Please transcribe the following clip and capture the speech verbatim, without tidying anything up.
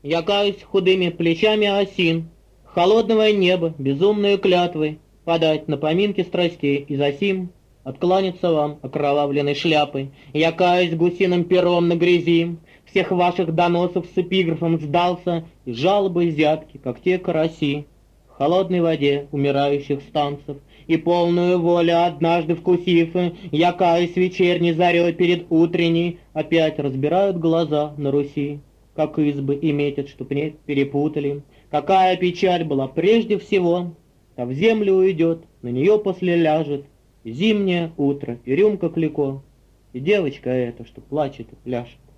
Я каюсь худыми плечами осин, холодного неба, безумные клятвы, подать на поминки страстей и засим откланяться вам окровавленной шляпой. Я каюсь гусиным пером на грязи, всех ваших доносов с эпиграфом сдался, и жалобы взятки, как те караси, в холодной воде умирающих станцев, и полную волю однажды вкусив, я каюсь вечерней зарей перед утренней, опять разбирают глаза на Руси, как избы и метят, чтоб не перепутали. Какая печаль была прежде всего, а в землю уйдет, на нее после ляжет зимнее утро и рюмка клико, и девочка эта, что плачет и пляшет.